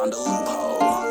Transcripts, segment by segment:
found a loophole.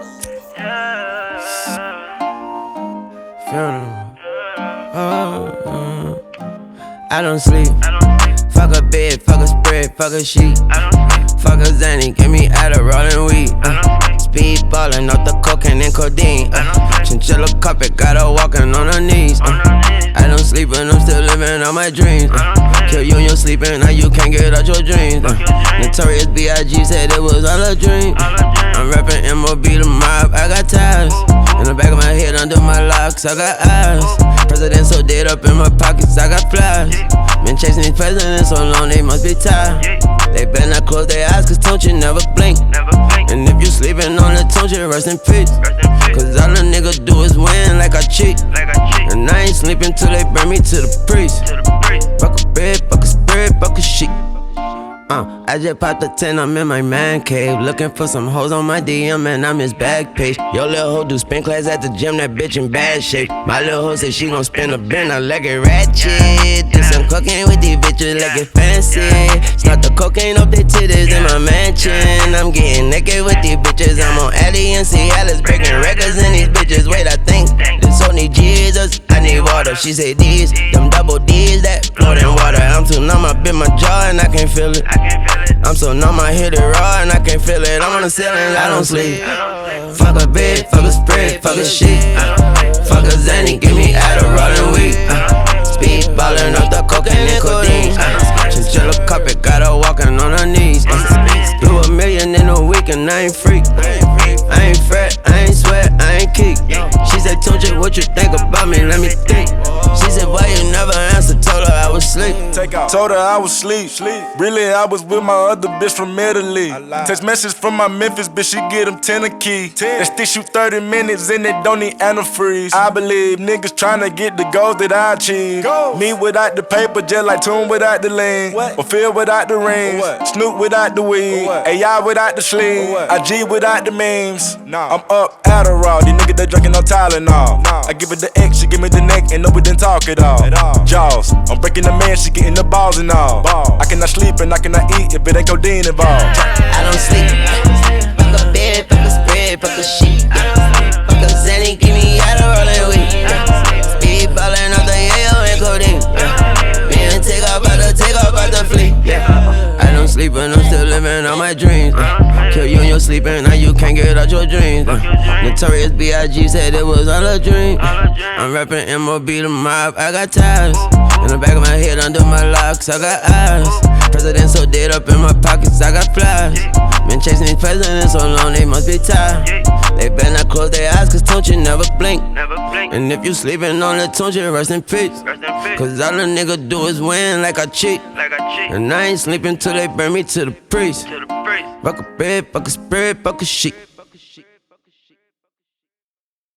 I don't sleep. Fuck a bed, fuck a spread, fuck a sheet. Fuck a Zanny, give me Adderall and weed. Speed ballin' off the cocaine and codeine. Chinchilla carpet, got her walking on her knees. I don't sleep and I'm still living on my dreams. Kill you in your sleeping, now you can't get out your dreams. Notorious B.I.G. said it was all a dream. I'm rapping MOB the mob, I got ties. In the back of my head, under my locks, I got eyes. President so dead up in my pockets, I got flies. Been chasing these presidents so long, they must be tired. They better not close their eyes, cause don't you never blink. And if you sleeping on the tone, you rest in peace. Cause all a nigga do is win like I cheat. And I ain't sleeping till they bring me to the priest. Fuck a bed, fuck a spread, fuck a sheet. I just popped a 10, I'm in my man cave. Looking for some hoes on my DM and I'm his back page. Yo, little hoe do spin class at the gym, that bitch in bad shape. My little hoe said she gon' spin a bin, I like it ratchet. Do some cocaine with these bitches like it fancy. Snort the cocaine off their titties in my mansion. I'm getting naked with these bitches, I'm on Addy and Cialis, breaking records in these bitches. Wait, I think this hoe need Jesus, I need water. She say these, them double D's that float in water. I'm too numb, I bit my jaw and I can't feel it. I'm so numb, I hit it raw and I can't feel it. I'm on the ceiling, I don't sleep. Fuck a bed, fuck a spread, fuck a sheet. Fuck a Zanny, give me Adderall and weed. Speed ballin' off the cocaine and codeine. Chinchilla carpet, got her walking on her knees. Do $1 million in a week and I ain't freak. I ain't fret, I ain't sweat, I ain't kick. She said, Tunchi, what you think about me? Let me think. She said, why you never answer? Told her I was asleep. Told her I was sleep. Really, I was with my other bitch from Italy. Text message from my Memphis bitch, she get them 10 a key. That stick shoot 30 minutes and it don't need antifreeze. I believe niggas tryna get the goals that I achieve. Me without the paper, just like Tune without the lean. Or Phil without the rings. Snoop without the weed. AI without the sleeve. IG without the memes. I'm up Adderall, these niggas they drinking no Tylenol. I give it the X, she give me the neck, and no we didn't talk at all. Jaws, I'm breaking the man, she getting the balls and all. I cannot sleep and I cannot eat if it ain't codeine involved. I don't sleep. Fuck a bed, fuck a spread, fuck a sheet. Fuck a Zanny, give me Adderall and weed. Speed ballin' off the yayo and codeine. Man, take off out the fleet. I don't sleep and I'm still living on my dreams. Kill you in your sleeping, now you can't get out your dreams. Notorious B.I.G. said it was all a dream. I'm rapping MOB the mob, I got ties. In the back of my head, under my locks, I got eyes. President so dead up in my pockets, I got flies. Been chasing these presidents so long, they must be tired. They better not close their eyes, cause don't you never blink. And if you sleeping on the tone, you rest in peace. Cause all a nigga do is win like I cheat. And I ain't sleeping till they bring me to the priest. Fuck a bed, fuck a spread, fuck a sheet.